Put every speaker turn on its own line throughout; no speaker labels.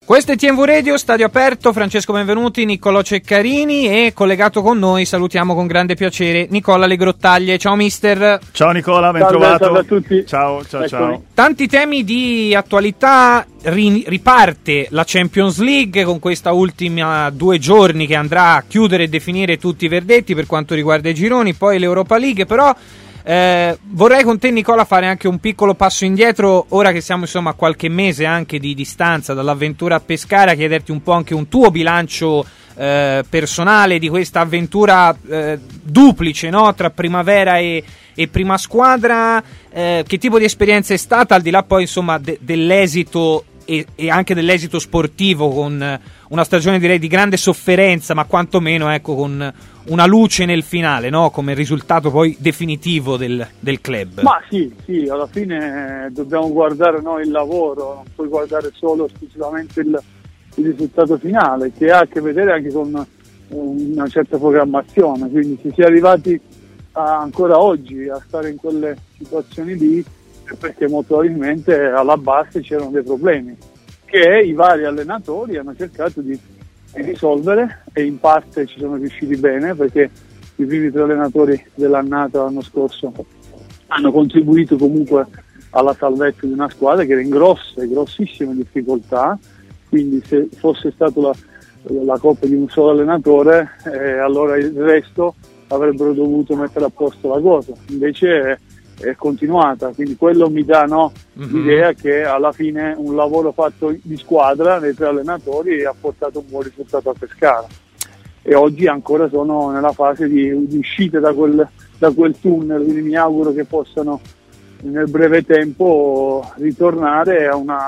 Questo è TNV Radio, stadio aperto, Francesco Benvenuti, Niccolò Ceccarini e collegato con noi salutiamo con grande piacere Nicola Legrottaglie. Ciao mister.
Ciao Nicola, ben trovato.
Salve a tutti.
Ciao.
Tanti temi di attualità, riparte la Champions League con questa ultima 2 giorni che andrà a chiudere e definire tutti i verdetti per quanto riguarda i gironi, poi l'Europa League, però vorrei con te Nicola fare anche un piccolo passo indietro ora che siamo insomma a qualche mese anche di distanza dall'avventura a Pescara, chiederti un po' anche un tuo bilancio personale di questa avventura duplice, no? Tra primavera e prima squadra, che tipo di esperienza è stata al di là poi insomma dell'esito e anche dell'esito sportivo, con una stagione direi di grande sofferenza ma quantomeno ecco con una luce nel finale, no? Come risultato poi definitivo del club.
Ma sì, alla fine dobbiamo guardare il lavoro, non puoi guardare solo esclusivamente il risultato finale, che ha a che vedere anche con una certa programmazione, quindi se si è arrivati ancora oggi a stare in quelle situazioni lì perché molto probabilmente alla base c'erano dei problemi che i vari allenatori hanno cercato di risolvere e in parte ci sono riusciti bene, perché i primi 3 allenatori dell'annata l'anno scorso hanno contribuito comunque alla salvezza di una squadra che era in grossissime difficoltà, quindi se fosse stata la colpa di un solo allenatore allora il resto avrebbero dovuto mettere a posto la cosa, invece è continuata, quindi quello mi dà l'idea che alla fine un lavoro fatto di squadra dei 3 allenatori ha portato un buon risultato a Pescara e oggi ancora sono nella fase di uscita da quel tunnel, quindi mi auguro che possano nel breve tempo ritornare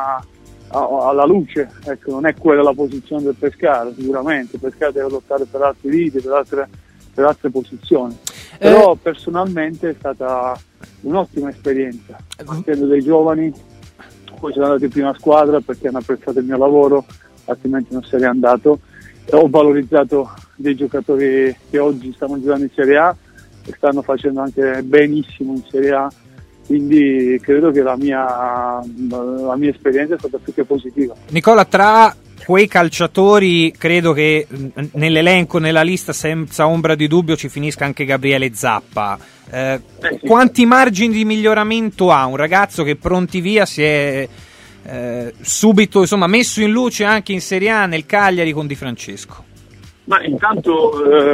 alla luce. Ecco, non è quella la posizione del Pescara, sicuramente Pescara deve lottare per altri liti, per altre posizioni, però personalmente è stata un'ottima esperienza, partendo dai giovani, poi sono andato in prima squadra perché hanno apprezzato il mio lavoro, altrimenti non sarei andato, e ho valorizzato dei giocatori che oggi stanno giocando in Serie A e stanno facendo anche benissimo in Serie A, quindi credo che la mia esperienza è stata più che positiva.
Nicola, tra quei calciatori credo che nell'elenco, nella lista senza ombra di dubbio ci finisca anche Gabriele Zappa. Quanti margini di miglioramento ha un ragazzo che pronti via si è subito insomma messo in luce anche in Serie A nel Cagliari con Di Francesco?
Ma intanto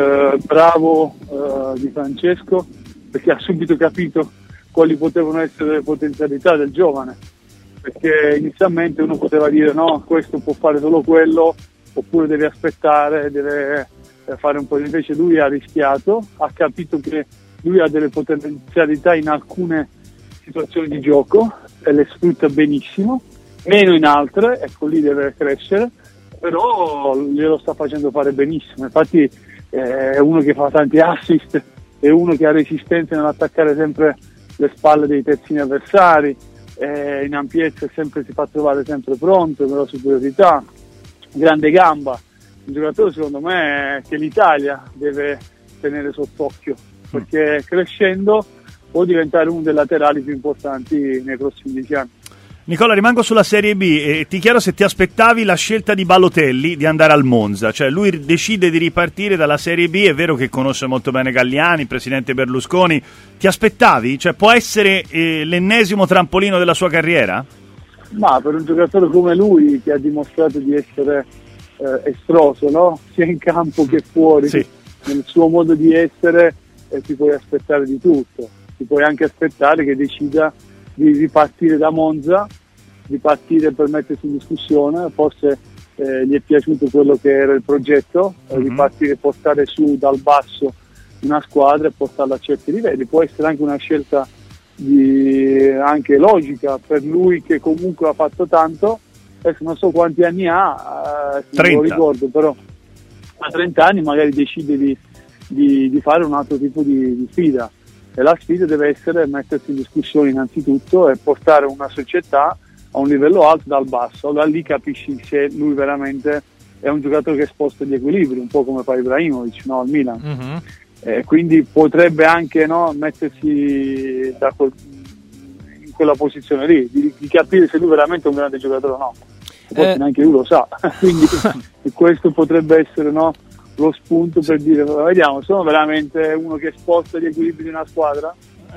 bravo Di Francesco, perché ha subito capito quali potevano essere le potenzialità del giovane, perché inizialmente uno poteva dire no, questo può fare solo quello, oppure deve aspettare, deve fare un po', invece lui ha rischiato, ha capito che lui ha delle potenzialità in alcune situazioni di gioco e le sfrutta benissimo, meno in altre, ecco lì deve crescere, però glielo sta facendo fare benissimo, infatti è uno che fa tanti assist, è uno che ha resistenza nell'attaccare sempre le spalle dei terzini avversari, in ampiezza si fa trovare sempre pronto, con la superiorità, grande gamba, un giocatore secondo me che l'Italia deve tenere sott'occhio, perché crescendo può diventare uno dei laterali più importanti nei prossimi 10 anni.
Nicola, rimango sulla Serie B e ti chiedo se ti aspettavi la scelta di Balotelli di andare al Monza, cioè lui decide di ripartire dalla Serie B, è vero che conosce molto bene Galliani, il presidente Berlusconi, ti aspettavi? Cioè può essere l'ennesimo trampolino della sua carriera?
Ma per un giocatore come lui che ha dimostrato di essere estroso, no? Sia in campo che fuori, sì, nel suo modo di essere, ti puoi aspettare di tutto, ti puoi anche aspettare che decida di ripartire da Monza, di partire per mettersi in discussione, forse gli è piaciuto quello che era il progetto, ripartire e portare su dal basso una squadra e portarla a certi livelli, può essere anche una scelta anche logica per lui che comunque ha fatto tanto, adesso non so quanti anni ha, non lo ricordo, però a 30 anni magari decide di fare un altro tipo di sfida, e la sfida deve essere mettersi in discussione innanzitutto e portare una società a un livello alto dal basso, allora lì capisci se lui veramente è un giocatore che sposta gli equilibri, un po' come fa Ibrahimovic, no, al Milan. Quindi potrebbe anche mettersi in quella posizione lì, di capire se lui veramente è un grande giocatore o no. forse neanche lui lo sa, quindi questo potrebbe essere, no, lo spunto per dire, vediamo, sono veramente uno che sposta gli equilibri di una squadra?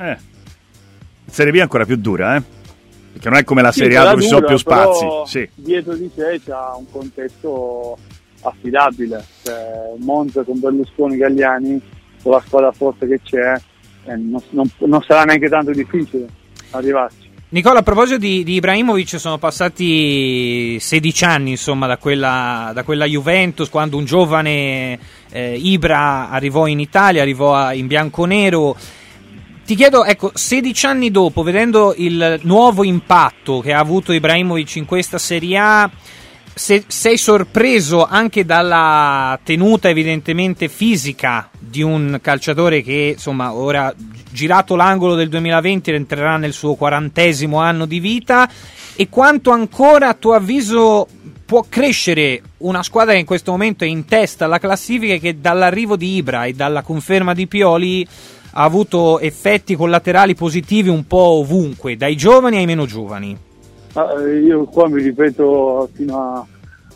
Serie B è ancora più dura, perché non è come la Serie A dove ci sono più spazi. Sì.
Dietro di sé c'ha un contesto affidabile, cioè, Monza con Berlusconi, Galliani, con la squadra forte che c'è, non sarà neanche tanto difficile arrivarci.
Nicola, a proposito di Ibrahimovic, sono passati 16 anni, insomma, da quella Juventus, quando un giovane Ibra arrivò in Italia, arrivò in bianconero. Ti chiedo, ecco, 16 anni dopo, vedendo il nuovo impatto che ha avuto Ibrahimovic in questa Serie A, sei sorpreso anche dalla tenuta evidentemente fisica di un calciatore che, insomma, ora girato l'angolo del 2020 entrerà nel suo 40° anno di vita, e quanto ancora, a tuo avviso, può crescere una squadra che in questo momento è in testa alla classifica e che dall'arrivo di Ibra e dalla conferma di Pioli ha avuto effetti collaterali positivi un po' ovunque, dai giovani ai meno giovani?
Io qua mi ripeto fino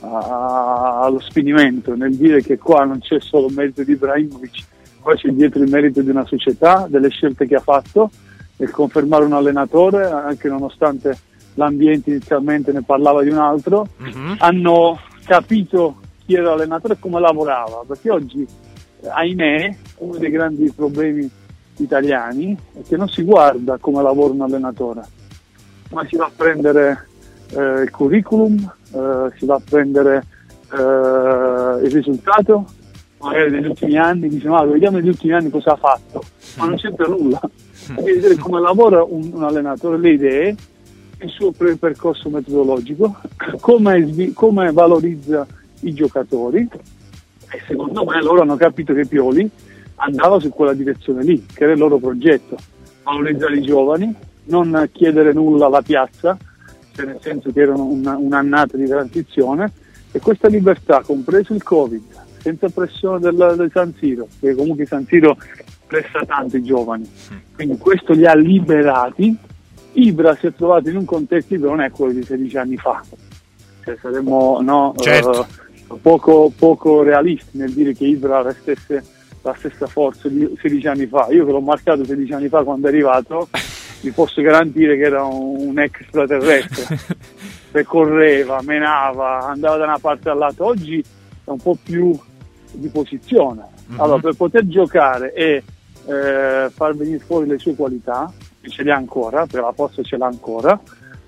allo sfinimento nel dire che qua non c'è solo merito di Ibrahimovic, qua c'è dietro il merito di una società, delle scelte che ha fatto, nel confermare un allenatore, anche nonostante l'ambiente inizialmente ne parlava di un altro. Hanno capito chi era l'allenatore e come lavorava, perché oggi, ahimè, uno dei grandi problemi italiani è che non si guarda come lavora un allenatore, ma si va a prendere il curriculum, si va a prendere il risultato, magari negli ultimi anni, diciamo, vediamo negli ultimi anni cosa ha fatto, ma non c'entra nulla. Devi vedere come lavora un allenatore, le idee, il suo percorso metodologico, come valorizza i giocatori, e secondo me loro hanno capito che Pioli andava su quella direzione lì, che era il loro progetto, valorizzare i giovani, non chiedere nulla alla piazza, cioè nel senso che erano un'annata di transizione, e questa libertà, compreso il Covid, senza pressione del San Siro, perché comunque San Siro pressa tanto i giovani, quindi questo li ha liberati. Ibra si è trovato in un contesto, Ibra non è quello di 16 anni fa, cioè saremmo poco realisti nel dire che Ibra avesse la stessa forza di 16 anni fa. Io che l'ho marcato 16 anni fa quando è arrivato, vi posso garantire che era un extraterrestre, che correva, menava, andava da una parte all'altra. Oggi è un po' più di posizione. Allora, per poter giocare e far venire fuori le sue qualità, che ce le ha ancora, per la forza ce l'ha ancora,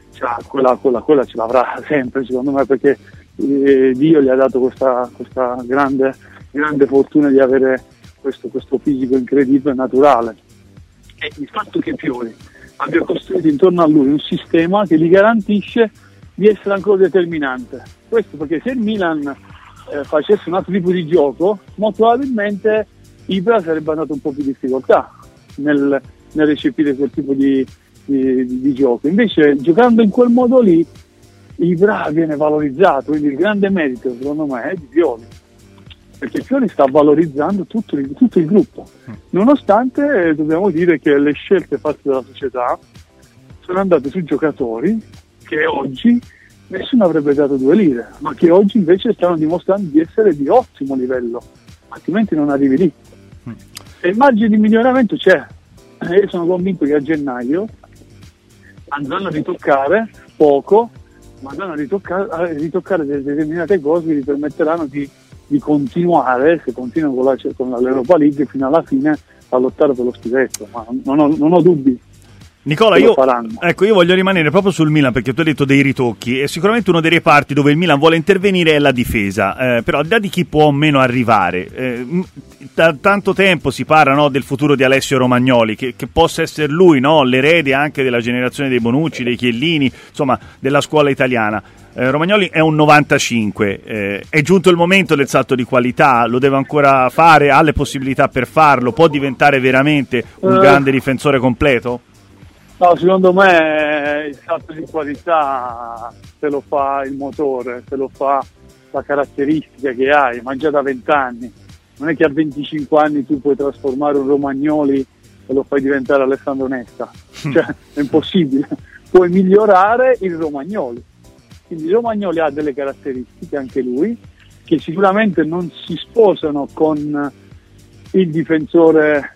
quella ce l'avrà sempre, secondo me, perché Dio gli ha dato questa grande fortuna di avere questo fisico incredibile, naturale. E il fatto che Pioli abbia costruito intorno a lui un sistema che gli garantisce di essere ancora determinante. Questo perché se il Milan facesse un altro tipo di gioco, molto probabilmente Ibra sarebbe andato un po' più in difficoltà nel recepire quel tipo di gioco. Invece, giocando in quel modo lì, Ibra viene valorizzato, quindi il grande merito, secondo me, è di Pioli, perché Pioli sta valorizzando tutto il gruppo, nonostante dobbiamo dire che le scelte fatte dalla società sono andate su giocatori che oggi nessuno avrebbe dato 2 lire, ma che oggi invece stanno dimostrando di essere di ottimo livello, altrimenti non arrivi lì. E il margine di miglioramento c'è, e io sono convinto che a gennaio andranno a ritoccare poco, ma andranno a ritoccare determinate cose che gli permetteranno di continuare, se continuano con l'Europa League, fino alla fine a lottare per lo scudetto, ma non ho dubbi.
Nicola, io voglio rimanere proprio sul Milan, perché tu hai detto dei ritocchi, e sicuramente uno dei reparti dove il Milan vuole intervenire è la difesa, però al di là di chi può o meno arrivare, da tanto tempo si parla, no, del futuro di Alessio Romagnoli, che possa essere lui, no, l'erede anche della generazione dei Bonucci, dei Chiellini, insomma della scuola italiana. Romagnoli è un 95, è giunto il momento del salto di qualità, lo deve ancora fare, ha le possibilità per farlo, può diventare veramente un grande difensore completo?
No, secondo me il salto di qualità te lo fa il motore, te lo fa la caratteristica che hai, ma già da 20 anni. Non è che a 25 anni tu puoi trasformare un Romagnoli e lo fai diventare Alessandro Nesta, cioè è impossibile. Puoi migliorare il Romagnoli, Quindi Romagnoli ha delle caratteristiche, anche lui, che sicuramente non si sposano con il difensore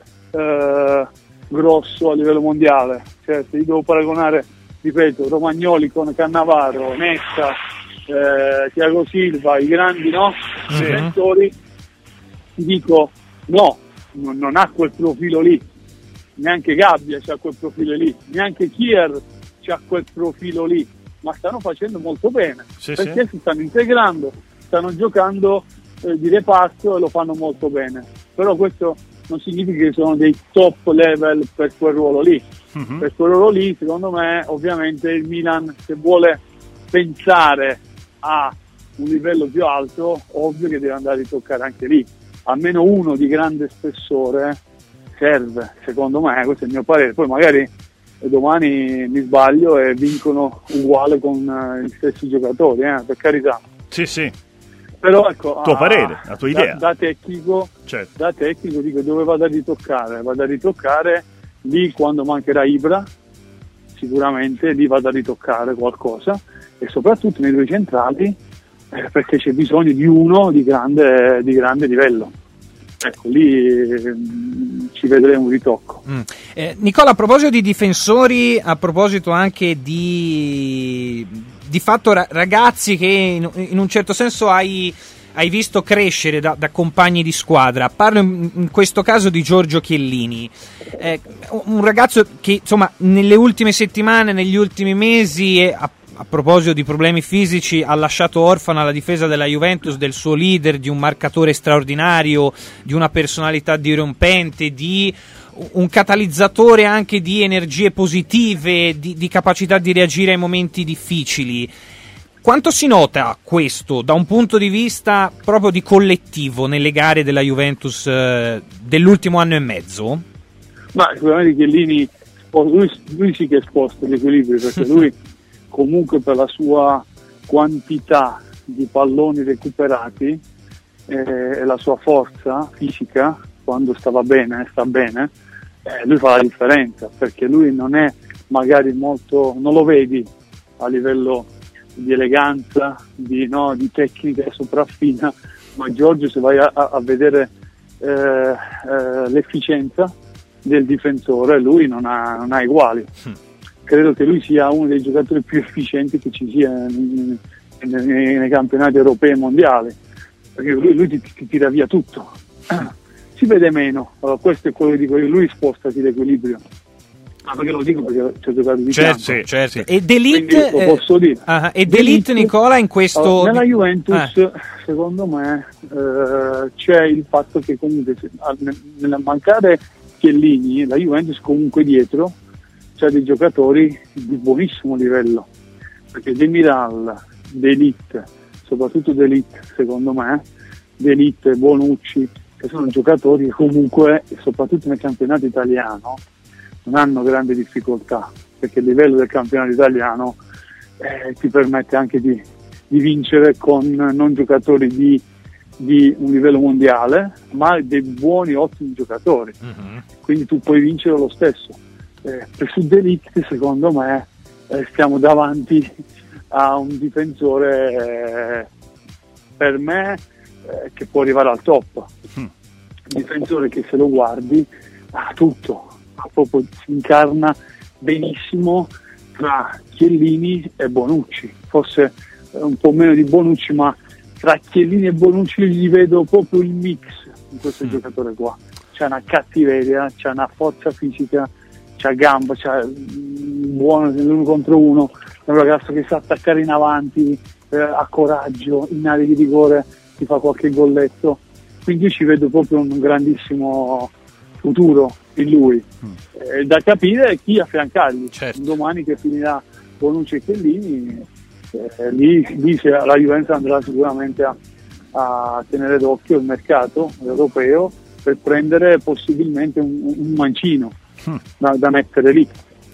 grosso a livello mondiale. Cioè, se io devo paragonare, ripeto, Romagnoli con Cannavaro, Nesta, Thiago Silva, i grandi difensori, ti dico no, non ha quel profilo lì, neanche Gabbia c'ha quel profilo lì, neanche Kier c'ha quel profilo lì, ma stanno facendo molto bene, perché si stanno integrando, stanno giocando di reparto e lo fanno molto bene. Però questo non significa che sono dei top level per quel ruolo lì. Per quel ruolo lì, secondo me, ovviamente il Milan, se vuole pensare a un livello più alto, ovvio che deve andare a ritoccare anche lì. Almeno uno di grande spessore serve, secondo me, questo è il mio parere. Poi magari domani mi sbaglio e vincono uguale con gli stessi giocatori, per carità.
Sì.
Però ecco,
tuo parere, la tua idea.
Da tecnico,
certo.
Da tecnico dico dove vado a ritoccare? Vado a ritoccare lì quando mancherà Ibra, sicuramente lì vado a ritoccare qualcosa, e soprattutto nei due centrali, perché c'è bisogno di uno di grande livello. Ecco, lì ci vedremo un ritocco.
Nicola, a proposito di difensori, a proposito anche di fatto ragazzi che in un certo senso hai visto crescere da compagni di squadra, parlo in questo caso di Giorgio Chiellini, un ragazzo che insomma nelle ultime settimane, negli ultimi mesi, a proposito di problemi fisici, ha lasciato orfana la difesa della Juventus del suo leader, di un marcatore straordinario, di una personalità dirompente, di un catalizzatore anche di energie positive, di capacità di reagire ai momenti difficili. Quanto si nota questo da un punto di vista proprio di collettivo nelle gare della Juventus dell'ultimo anno e mezzo?
Ma sicuramente Chiellini lui sì che sposta gli equilibri, perché lui comunque per la sua quantità di palloni recuperati e la sua forza fisica, quando sta bene, lui fa la differenza, perché lui non è magari molto, non lo vedi a livello di eleganza, di tecnica sopraffina, ma Giorgio, se vai a vedere l'efficienza del difensore, lui non ha uguali. Credo che lui sia uno dei giocatori più efficienti che ci sia nei campionati europei e mondiali, perché lui ti tira via tutto. Si vede meno, allora, questo è quello che dico io, lui spostati l'equilibrio. Perché lo dico perché ci ho giocato di fianco.
Certo. E D'Elite,
lo posso dire.
E D'Elite, Nicola, in questo...
nella Juventus, secondo me, c'è il fatto che comunque nel mancare Chiellini, la Juventus comunque dietro c'è dei giocatori di buonissimo livello, perché Demiral, D'Elite, soprattutto D'Elite, secondo me, D'Elite e Bonucci, che sono giocatori che comunque, soprattutto nel campionato italiano, non hanno grande difficoltà, perché il livello del campionato italiano ti permette anche di vincere con non giocatori di un livello mondiale, ma dei buoni, ottimi giocatori. Quindi tu puoi vincere lo stesso. Per su D'Elite, secondo me, stiamo davanti a un difensore, per me, che può arrivare al top. Un difensore che, se lo guardi, ha tutto. Proprio si incarna benissimo tra Chiellini e Bonucci, forse un po' meno di Bonucci, ma tra Chiellini e Bonucci gli vedo proprio il mix in questo giocatore qua. C'è una cattiveria, c'è una forza fisica, c'ha gamba, c'ha buono nell'uno contro uno, è un ragazzo che sa attaccare in avanti, ha coraggio, in area di rigore ti fa qualche golletto, quindi io ci vedo proprio un grandissimo futuro in lui. Da capire chi affiancargli.
Certo.
Domani che finirà Bonucci e Chiellini, lì la Juventus andrà sicuramente a tenere d'occhio il mercato europeo per prendere possibilmente un mancino da mettere lì.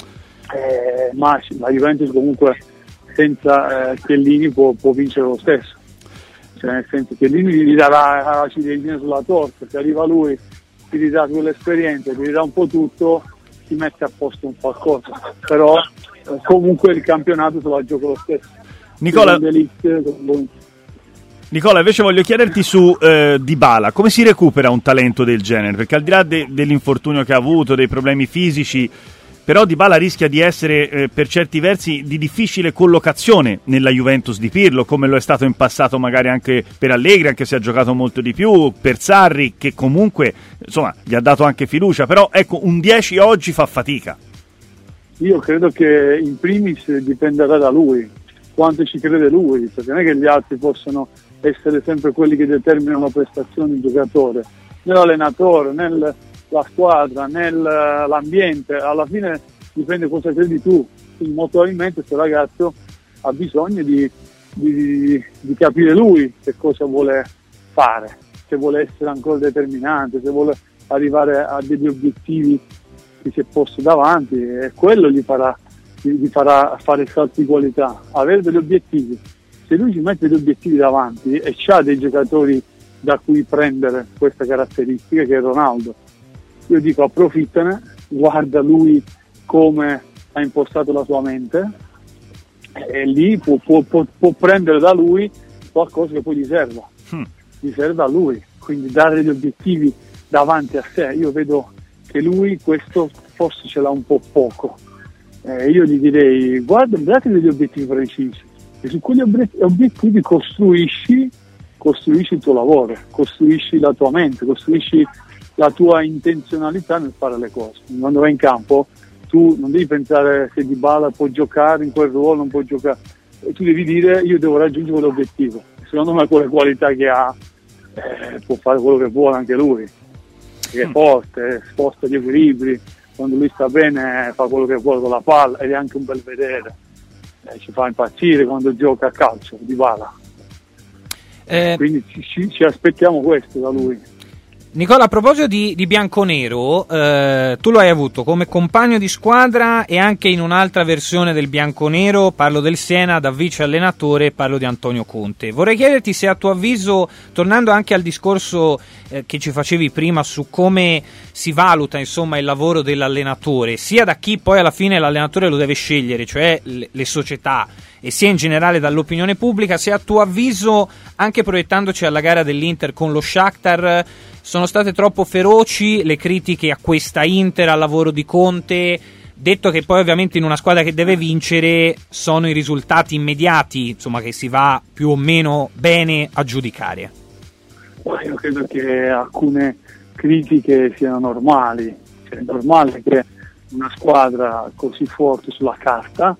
Ma la Juventus comunque senza Chiellini può vincere lo stesso, cioè, nel senso che Chiellini gli darà la ciliegina sulla torta, se arriva lui ti ridà quell'esperienza, ti ridà un po' tutto, ti mette a posto un qualcosa, però comunque il campionato se la gioca lo stesso.
Nicola, invece voglio chiederti su Dybala, come si recupera un talento del genere? Perché al di là dell'infortunio che ha avuto, dei problemi fisici, però Dybala rischia di essere per certi versi di difficile collocazione nella Juventus di Pirlo, come lo è stato in passato magari anche per Allegri, anche se ha giocato molto di più, per Sarri, che comunque insomma gli ha dato anche fiducia, però ecco, un 10 oggi fa fatica.
Io credo che in primis dipenderà da lui, quanto ci crede lui, perché non è che gli altri possono essere sempre quelli che determinano la prestazione del giocatore, né l'allenatore, né la squadra, nell'ambiente. Alla fine dipende cosa credi tu. Quindi molto probabilmente questo ragazzo ha bisogno di capire lui che cosa vuole fare, se vuole essere ancora determinante, se vuole arrivare a degli obiettivi che si è posto davanti, e quello gli farà fare salti di qualità, avere degli obiettivi. Se lui ci mette degli obiettivi davanti e c'ha dei giocatori da cui prendere queste caratteristiche, che è Ronaldo, io dico approfittane, guarda lui come ha impostato la sua mente, e lì può prendere da lui qualcosa che poi gli serve a lui, quindi dare degli obiettivi davanti a sé. Io vedo che lui questo forse ce l'ha un po' poco, io gli direi date degli obiettivi precisi e su quegli obiettivi costruisci il tuo lavoro, costruisci la tua mente, costruisci la tua intenzionalità nel fare le cose. Quando vai in campo tu non devi pensare se Dybala può giocare in quel ruolo, non può giocare, tu devi dire io devo raggiungere quell'obiettivo. Secondo me con le qualità che ha può fare quello che vuole anche lui, che è forte, sposta gli equilibri, quando lui sta bene fa quello che vuole con la palla ed è anche un bel vedere, ci fa impazzire quando gioca a calcio Dybala, quindi ci aspettiamo questo da lui.
Nicola, a proposito di bianconero, tu lo hai avuto come compagno di squadra e anche in un'altra versione del bianconero, parlo del Siena, da vice allenatore, parlo di Antonio Conte. Vorrei chiederti se a tuo avviso, tornando anche al discorso che ci facevi prima su come si valuta insomma il lavoro dell'allenatore, sia da chi poi alla fine l'allenatore lo deve scegliere, cioè le società, e sia in generale dall'opinione pubblica, se a tuo avviso, anche proiettandoci alla gara dell'Inter con lo Shakhtar, sono state troppo feroci le critiche a questa Inter, al lavoro di Conte, detto che poi ovviamente in una squadra che deve vincere sono i risultati immediati, insomma, che si va più o meno bene a giudicare.
Io credo che alcune critiche siano normali, cioè è normale che una squadra così forte sulla carta,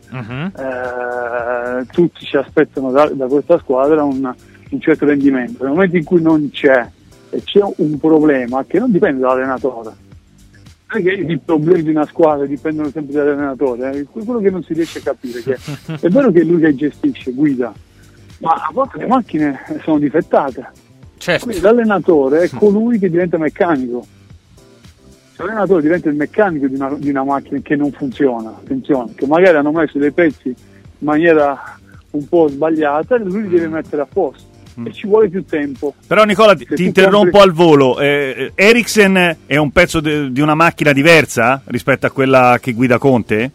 tutti ci aspettano da questa squadra un certo rendimento. Nel momento in cui non c'è e c'è un problema che non dipende dall'allenatore, perché i problemi di una squadra dipendono sempre dall'allenatore, è quello che non si riesce a capire, che è vero che è lui che gestisce, guida, ma a volte le macchine sono difettate,
certo.
Quindi l'allenatore è colui che diventa meccanico. Se l'allenatore diventa il meccanico di una macchina che non funziona, attenzione, che magari hanno messo dei pezzi in maniera un po' sbagliata, lui li deve mettere a posto e ci vuole più tempo.
Però Nicola, ti interrompo al volo, Eriksen è un pezzo di una macchina diversa rispetto a quella che guida Conte?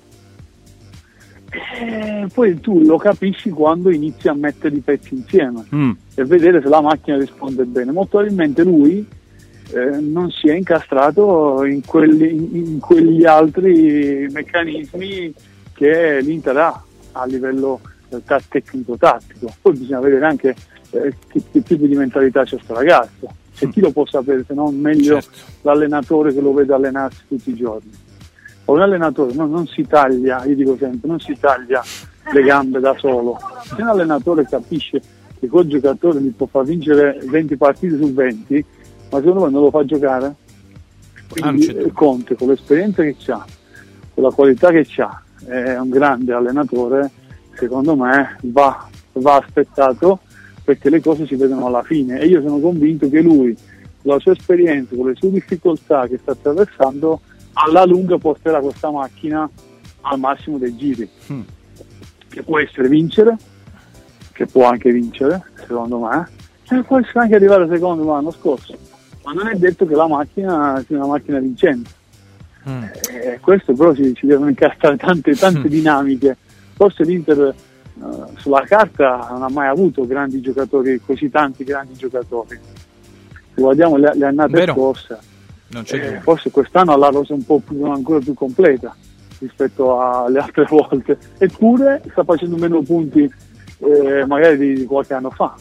Poi tu lo capisci quando inizi a mettere i pezzi insieme e vedere se la macchina risponde bene. Molto probabilmente lui non si è incastrato in quegli altri meccanismi che l'Inter ha a livello tecnico-tattico. Poi bisogna vedere anche che tipo di mentalità c'è questo ragazzo, se chi lo può sapere, se non meglio l'allenatore che lo vede allenarsi tutti i giorni. Un allenatore non si taglia, io dico sempre, non si taglia le gambe da solo. Se un allenatore capisce che quel giocatore gli può far vincere 20 partite su 20, ma secondo me non lo fa giocare. Quindi Conte, con l'esperienza che ha, con la qualità che ha, è un grande allenatore, secondo me va aspettato, perché le cose si vedono alla fine, e io sono convinto che lui, con la sua esperienza, con le sue difficoltà che sta attraversando, alla lunga porterà questa macchina al massimo dei giri, che può essere vincere, che può anche vincere, secondo me, e può essere anche arrivare secondo l'anno scorso, ma non è detto che la macchina sia una macchina vincente. Questo però ci devono incastrare tante dinamiche. Forse l'Inter sulla carta non ha mai avuto grandi giocatori, così tanti grandi giocatori. Se guardiamo le annate scorse, forse quest'anno ha la rosa un po' ancora più completa rispetto alle altre volte, eppure sta facendo meno punti magari di qualche anno fa.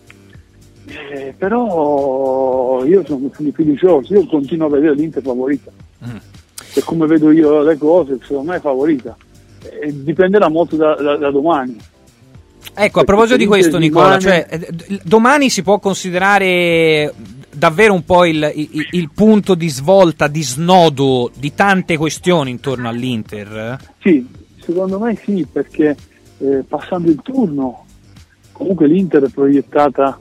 Però io sono fiducioso, io continuo a vedere l'Inter favorita, e come vedo io le cose, secondo me è favorita, e dipenderà molto da domani.
Ecco, a proposito di questo, Nicola, domani si può considerare davvero un po' il punto di svolta, di snodo di tante questioni intorno all'Inter?
Sì, secondo me sì, perché passando il turno comunque l'Inter è proiettata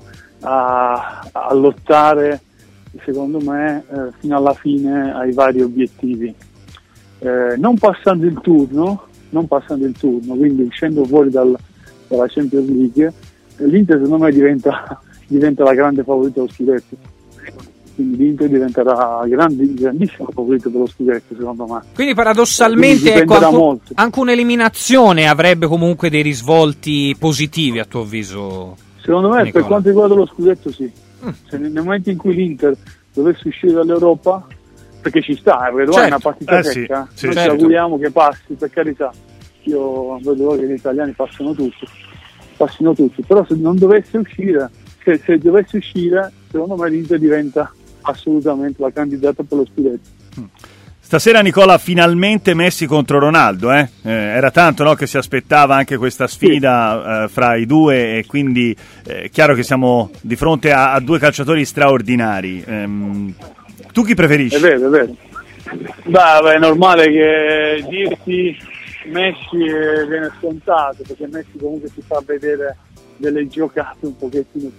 a lottare, secondo me, fino alla fine ai vari obiettivi. Non passando il turno, quindi uscendo fuori dalla Champions League, l'Inter secondo me diventa la grande favorita dello scudetto. Quindi l'Inter diventerà grandissimo favorito per lo scudetto, secondo me.
Quindi paradossalmente anche un'eliminazione avrebbe comunque dei risvolti positivi, a tuo avviso?
Secondo me,
Nicola,
per quanto riguarda lo scudetto, sì. Se nel momento in cui l'Inter dovesse uscire dall'Europa, perché ci sta, perché domani è una partita secca,
sì,
noi
certo.
ci auguriamo che passi, per carità. Io vedo che gli italiani passino tutti, però se non dovesse uscire, se dovesse uscire, secondo me l'Inter diventa assolutamente la candidata per lo scudetto.
Stasera, Nicola, finalmente Messi contro Ronaldo, era tanto, no, che si aspettava anche questa sfida fra i due, e quindi è chiaro che siamo di fronte a due calciatori straordinari. Tu chi preferisci?
È vero. Beh, è normale che dirti Messi viene scontato, perché Messi comunque si fa vedere delle giocate un pochettino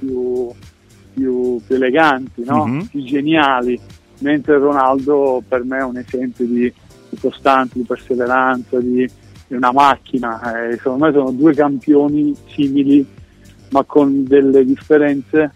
più eleganti, no?
Mm-hmm.
Più geniali, mentre Ronaldo per me è un esempio di costanza, di perseveranza, di una macchina. Secondo me sono due campioni simili, ma con delle differenze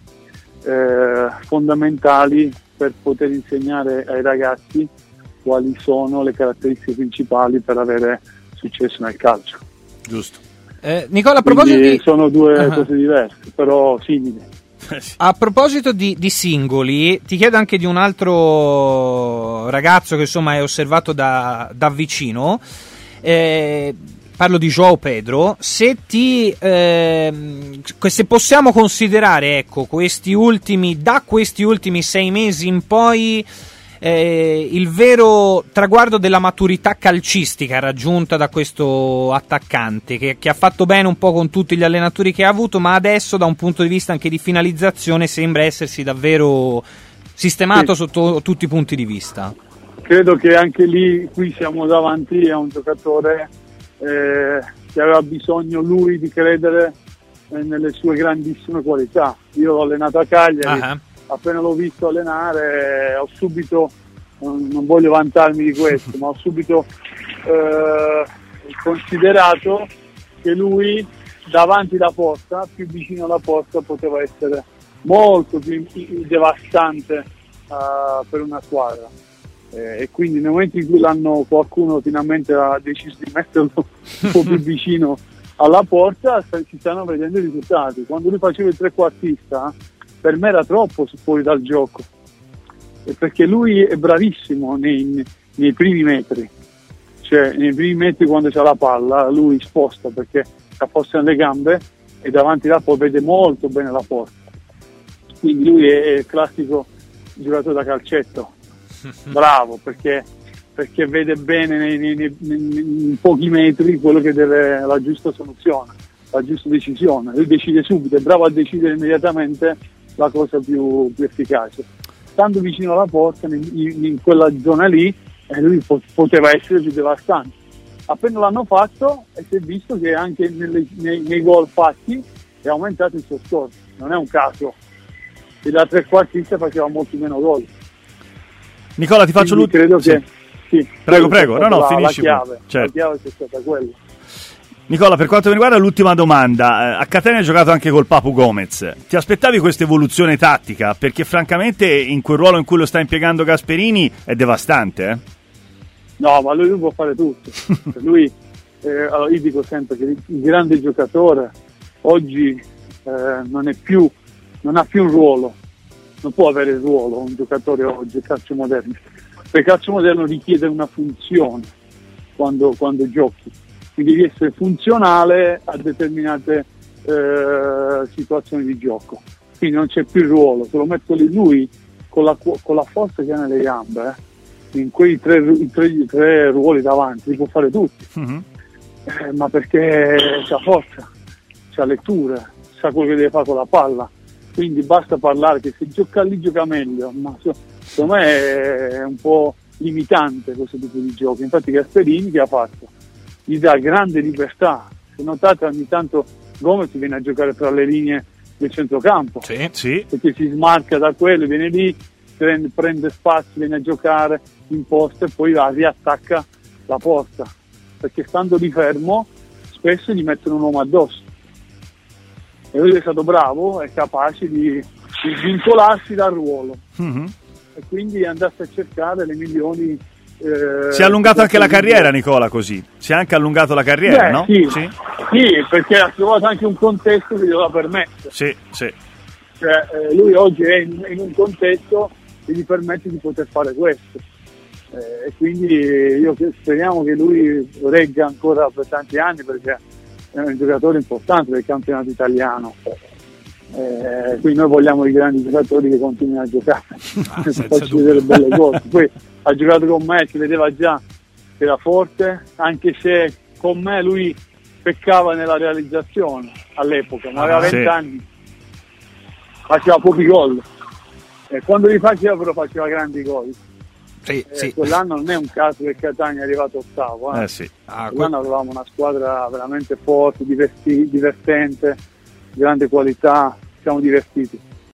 fondamentali per poter insegnare ai ragazzi quali sono le caratteristiche principali per avere successo nel calcio.
Giusto.
Nicola, a proposito
sono due cose diverse, però simili.
A proposito di singoli, ti chiedo anche di un altro ragazzo che insomma hai osservato da vicino. Parlo di João Pedro. Se possiamo considerare, ecco, questi ultimi 6 mesi in poi il vero traguardo della maturità calcistica raggiunta da questo attaccante che ha fatto bene un po' con tutti gli allenatori che ha avuto, ma adesso da un punto di vista anche di finalizzazione sembra essersi davvero sistemato sotto tutti i punti di vista.
Credo che anche qui siamo davanti a un giocatore che aveva bisogno lui di credere nelle sue grandissime qualità. Io l'ho allenato a Cagliari. Appena l'ho visto allenare ho subito, non voglio vantarmi di questo, ma ho subito considerato che lui davanti alla porta, più vicino alla porta, poteva essere molto più devastante per una squadra. E quindi nel momento in cui qualcuno finalmente ha deciso di metterlo un po' più vicino alla porta, si stanno vedendo i risultati. Quando lui faceva il trequartista, per me era troppo fuori dal gioco, perché lui è bravissimo nei primi metri, cioè nei primi metri quando c'ha la palla lui sposta perché ha forza nelle gambe e davanti là poi vede molto bene la porta, quindi lui è il classico giocatore da calcetto, bravo, perché vede bene in pochi metri quello che deve, la giusta soluzione, la giusta decisione, lui decide subito, è bravo a decidere immediatamente la cosa più efficace. Stando vicino alla porta, in quella zona lì, lui poteva essere più devastante. Appena l'hanno fatto, si è visto che anche nei gol fatti è aumentato il suo score. Non è un caso che da trequartista faceva molti meno gol.
Nicola, ti faccio l'ultimo.
Credo che sì,
prego. No, finisci.
La chiave,
certo.
La chiave è stata quella.
Nicola, per quanto mi riguarda, l'ultima domanda. A Catania hai giocato anche col Papu Gomez. Ti aspettavi questa evoluzione tattica? Perché francamente in quel ruolo in cui lo sta impiegando Gasperini è devastante,
No, ma lui può fare tutto. lui allora io dico sempre che il grande giocatore oggi non ha più un ruolo, non può avere ruolo un giocatore oggi, il calcio moderno, perché il calcio moderno richiede una funzione quando giochi, quindi devi essere funzionale a determinate situazioni di gioco, quindi non c'è più il ruolo, se lo metto lì lui con la forza che ha nelle gambe, in quei tre ruoli davanti li può fare tutti, ma perché c'ha forza, c'ha lettura, sa quello che deve fare con la palla, quindi basta parlare che se gioca lì gioca meglio, ma secondo me è un po' limitante questo tipo di gioco. Infatti Gasperini che ha fatto? Gli dà grande libertà, se notate ogni tanto Gomez viene a giocare tra le linee del centrocampo,
sì.
perché si smarca da quello, viene lì, prende spazio, viene a giocare in posta e poi riattacca la porta, perché stando lì fermo spesso gli mettono un uomo addosso e lui è stato bravo, è capace di svincolarsi dal ruolo e quindi andasse a cercare le milioni.
Si è allungato anche la carriera, Nicola, così si è anche allungato la carriera, no?
Sì, perché ha trovato anche un contesto che glielo permette.
Sì.
Cioè, lui oggi è in un contesto che gli permette di poter fare questo, e quindi io speriamo che lui regga ancora per tanti anni, perché è un giocatore importante del campionato italiano, quindi noi vogliamo i grandi giocatori che continuino a giocare, faccio vedere belle cose. Poi ha giocato con me, si vedeva già che era forte, anche se con me lui peccava nella realizzazione all'epoca, ma aveva 20 anni, faceva pochi gol, quando li faceva però faceva grandi gol.
Sì.
Quell'anno non è un caso che Catania è arrivato ottavo, quell'anno avevamo una squadra veramente forte, divertente, grande qualità, siamo divertiti.